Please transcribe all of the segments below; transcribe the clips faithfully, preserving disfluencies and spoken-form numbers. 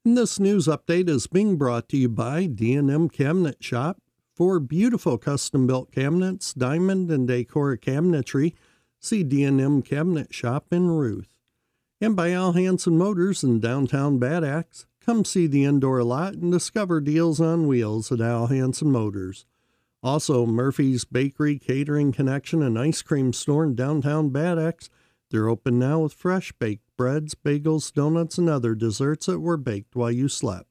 This news update is being brought to you by D and M Cabinet Shop. For beautiful custom-built cabinets, diamond and decor cabinetry, see D and M Cabinet Shop in Ruth. And by Al Hansen Motors in downtown Bad Axe. Come see the indoor lot and discover deals on wheels at Al Hansen Motors. Also, Murphy's Bakery, Catering Connection, and Ice Cream Store in downtown Bad Axe. They're open now with fresh baked breads, bagels, donuts, and other desserts that were baked while you slept.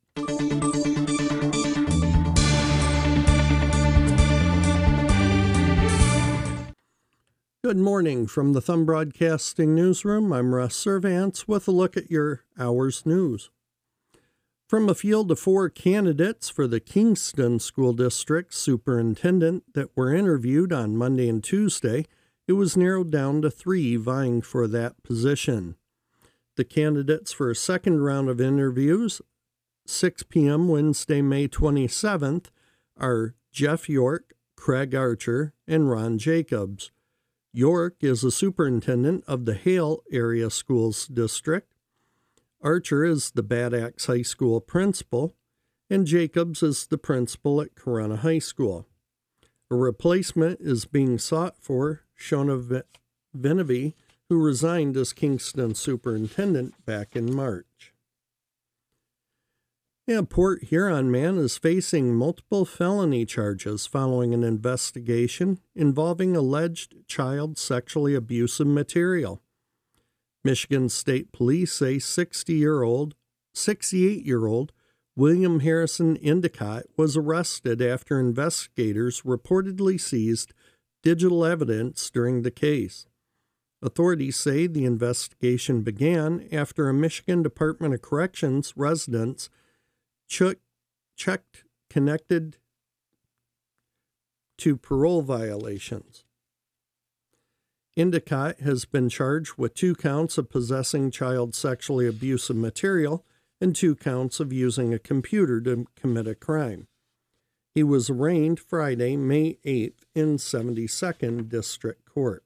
Good morning from the Thumb Broadcasting Newsroom. I'm Russ Servants with a look at your hour's news. From a field of four candidates for the Kingston School District Superintendent that were interviewed on Monday and Tuesday, it was narrowed down to three vying for that position. The candidates for a second round of interviews, six p.m. Wednesday, May twenty-seventh, are Jeff York, Craig Archer, and Ron Jacobs. York is the superintendent of the Hale Area Schools District. Archer is the Bad Axe High School principal, and Jacobs is the principal at Corunna High School. A replacement is being sought for Shona Venevey, who resigned as Kingston superintendent back in March. A Port Huron man is facing multiple felony charges following an investigation involving alleged child sexually abusive material. Michigan State Police say sixty-year-old, sixty-eight-year-old William Harrison Endicott was arrested after investigators reportedly seized digital evidence during the case. Authorities say the investigation began after a Michigan Department of Corrections residence ch- checked connected to parole violations. Endicott has been charged with two counts of possessing child sexually abusive material and two counts of using a computer to commit a crime. He was arraigned Friday, May eighth, in seventy-second District Court.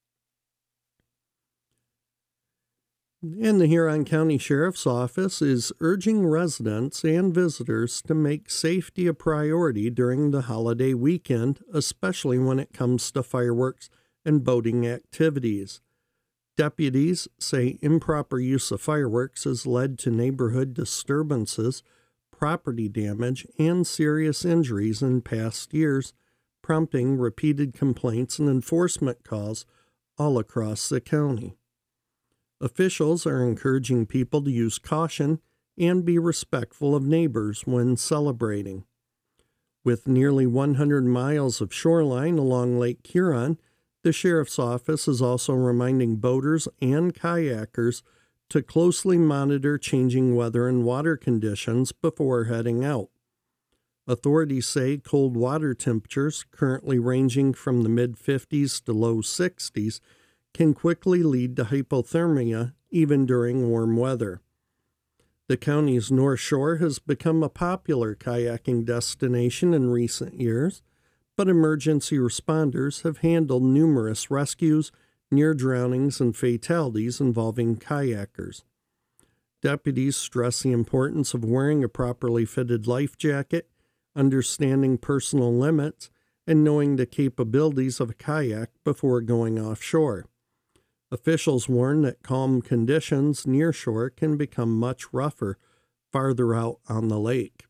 And the Huron County Sheriff's Office is urging residents and visitors to make safety a priority during the holiday weekend, especially when it comes to fireworks and boating activities. Deputies say improper use of fireworks has led to neighborhood disturbances, property damage, and serious injuries in past years, prompting repeated complaints and enforcement calls all across the county. Officials are encouraging people to use caution and be respectful of neighbors when celebrating. With nearly one hundred miles of shoreline along Lake Huron, the Sheriff's Office is also reminding boaters and kayakers to closely monitor changing weather and water conditions before heading out. Authorities say cold water temperatures, currently ranging from the mid fifties to low sixties, can quickly lead to hypothermia even during warm weather. The county's North Shore has become a popular kayaking destination in recent years, but emergency responders have handled numerous rescues, near drownings, and fatalities involving kayakers. Deputies stress the importance of wearing a properly fitted life jacket, understanding personal limits, and knowing the capabilities of a kayak before going offshore. Officials warn that calm conditions near shore can become much rougher farther out on the lake.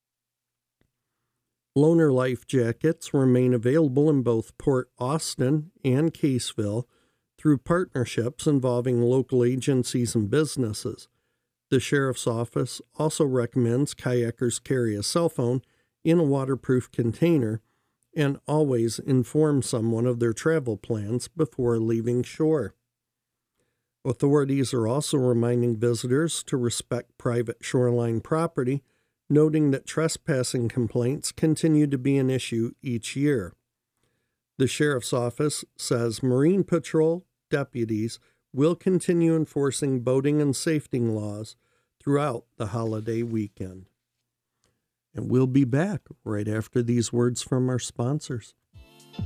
Loaner life jackets remain available in both Port Austin and Caseville through partnerships involving local agencies and businesses. The Sheriff's Office also recommends kayakers carry a cell phone in a waterproof container and always inform someone of their travel plans before leaving shore. Authorities are also reminding visitors to respect private shoreline property, noting that trespassing complaints continue to be an issue each year. The Sheriff's Office says Marine Patrol deputies will continue enforcing boating and safety laws throughout the holiday weekend. And we'll be back right after these words from our sponsors.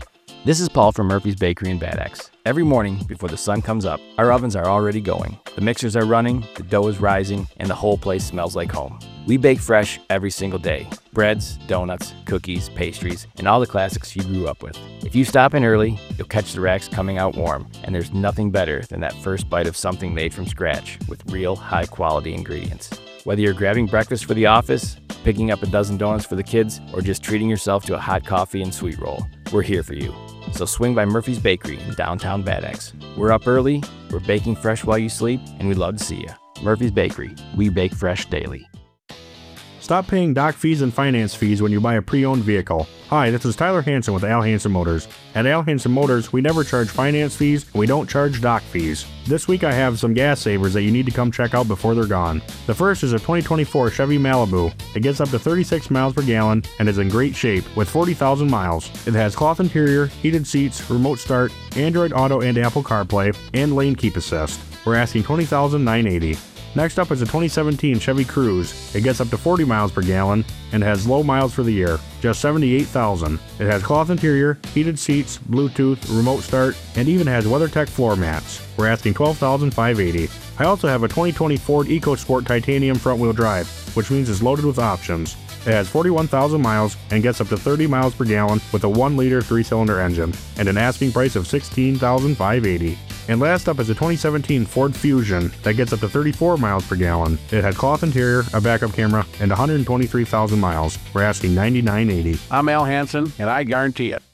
This is Paul from Murphy's Bakery in Bad Axe. Every morning before the sun comes up, our ovens are already going. The mixers are running, the dough is rising, and the whole place smells like home. We bake fresh every single day. Breads, donuts, cookies, pastries, and all the classics you grew up with. If you stop in early, you'll catch the racks coming out warm, and there's nothing better than that first bite of something made from scratch with real high-quality ingredients. Whether you're grabbing breakfast for the office, picking up a dozen donuts for the kids, or just treating yourself to a hot coffee and sweet roll, we're here for you. So swing by Murphy's Bakery in downtown Bad Axe. We're up early, we're baking fresh while you sleep, and we'd love to see you. Murphy's Bakery, we bake fresh daily. Stop paying dock fees and finance fees when you buy a pre-owned vehicle. Hi, this is Tyler Hansen with Al Hansen Motors. At Al Hansen Motors, we never charge finance fees and we don't charge dock fees. This week I have some gas savers that you need to come check out before they're gone. The first is a twenty twenty-four Chevy Malibu. It gets up to thirty-six miles per gallon and is in great shape with forty thousand miles. It has cloth interior, heated seats, remote start, Android Auto and Apple CarPlay, and lane keep assist. We're asking twenty thousand nine hundred eighty dollars. Next up is a twenty seventeen Chevy Cruze. It gets up to forty miles per gallon and has low miles for the year, just seventy-eight thousand. It has cloth interior, heated seats, Bluetooth, remote start, and even has WeatherTech floor mats. We're asking twelve thousand five hundred eighty dollars. I also have a twenty twenty Ford EcoSport Titanium front-wheel drive, which means it's loaded with options. It has forty-one thousand miles and gets up to thirty miles per gallon with a one liter three-cylinder engine and an asking price of sixteen thousand five hundred eighty dollars. And last up is a twenty seventeen Ford Fusion that gets up to thirty-four miles per gallon. It had cloth interior, a backup camera, and one hundred twenty-three thousand miles. We're asking ninety-nine eighty dollars. I'm Al Hansen, and I guarantee it.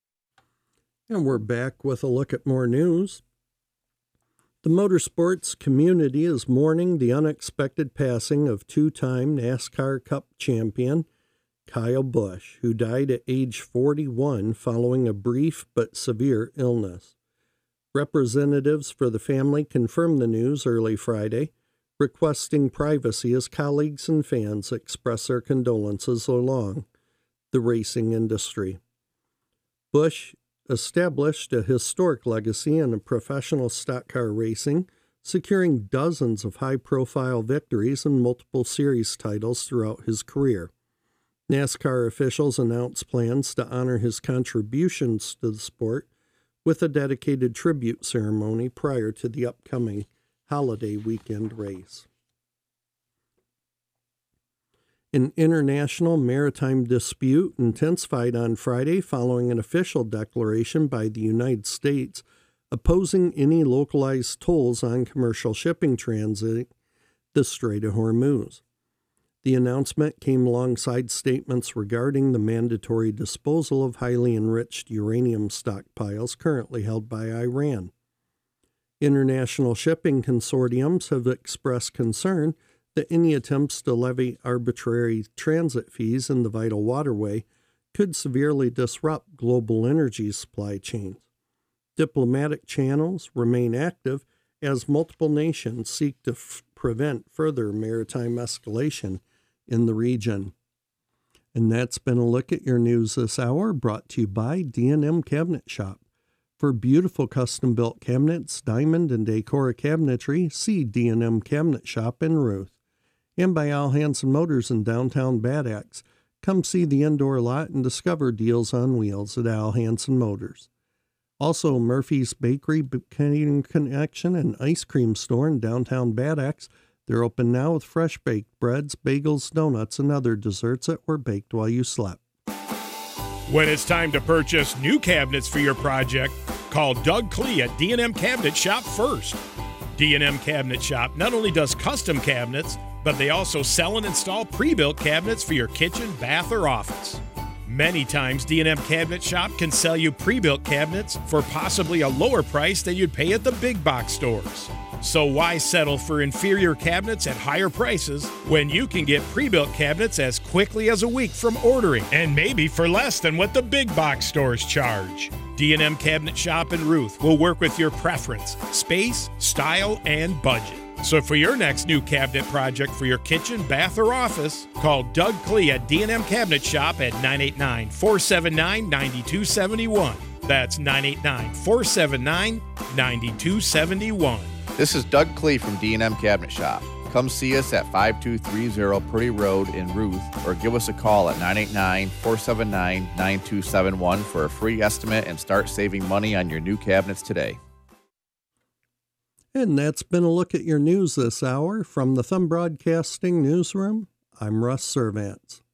And we're back with a look at more news. The motorsports community is mourning the unexpected passing of two-time NASCAR Cup champion Kyle Busch, who died at age forty-one following a brief but severe illness. Representatives for the family confirmed the news early Friday, requesting privacy as colleagues and fans express their condolences along the racing industry. Busch established a historic legacy in professional stock car racing, securing dozens of high-profile victories and multiple series titles throughout his career. NASCAR officials announced plans to honor his contributions to the sport with a dedicated tribute ceremony prior to the upcoming holiday weekend race. An international maritime dispute intensified on Friday following an official declaration by the United States opposing any localized tolls on commercial shipping transit the Strait of Hormuz. The announcement came alongside statements regarding the mandatory disposal of highly enriched uranium stockpiles currently held by Iran. International shipping consortiums have expressed concern that any attempts to levy arbitrary transit fees in the vital waterway could severely disrupt global energy supply chains. Diplomatic channels remain active as multiple nations seek to f- prevent further maritime escalation in the region. And that's been a look at your news this hour, brought to you by D and M Cabinet Shop. For beautiful custom-built cabinets, diamond and decor cabinetry, see D and M Cabinet Shop in Ruth. And by Al Hansen Motors in downtown Bad Axe. Come see the indoor lot and discover deals on wheels at Al Hansen Motors. Also, Murphy's Bakery, Canadian Connection, and Ice Cream Store in downtown Bad Axe. They're open now with fresh baked breads, bagels, donuts, and other desserts that were baked while you slept. When it's time to purchase new cabinets for your project, call Doug Klee at D and M Cabinet Shop first. D and M Cabinet Shop not only does custom cabinets, but they also sell and install pre-built cabinets for your kitchen, bath, or office. Many times, D and M Cabinet Shop can sell you pre-built cabinets for possibly a lower price than you'd pay at the big box stores. So why settle for inferior cabinets at higher prices when you can get pre-built cabinets as quickly as a week from ordering, and maybe for less than what the big box stores charge? D and M Cabinet Shop in Ruth will work with your preference, space, style, and budget. So for your next new cabinet project for your kitchen, bath, or office, call Doug Klee at D and M Cabinet Shop at nine eight nine, four seven nine, nine two seven one. That's nine eight nine, four seven nine, nine two seven one. This is Doug Klee from D and M Cabinet Shop. Come see us at five two three zero Purdy Road in Ruth, or give us a call at nine eight nine, four seven nine, nine two seven one for a free estimate and start saving money on your new cabinets today. And that's been a look at your news this hour. From the Thumb Broadcasting Newsroom, I'm Russ Servants.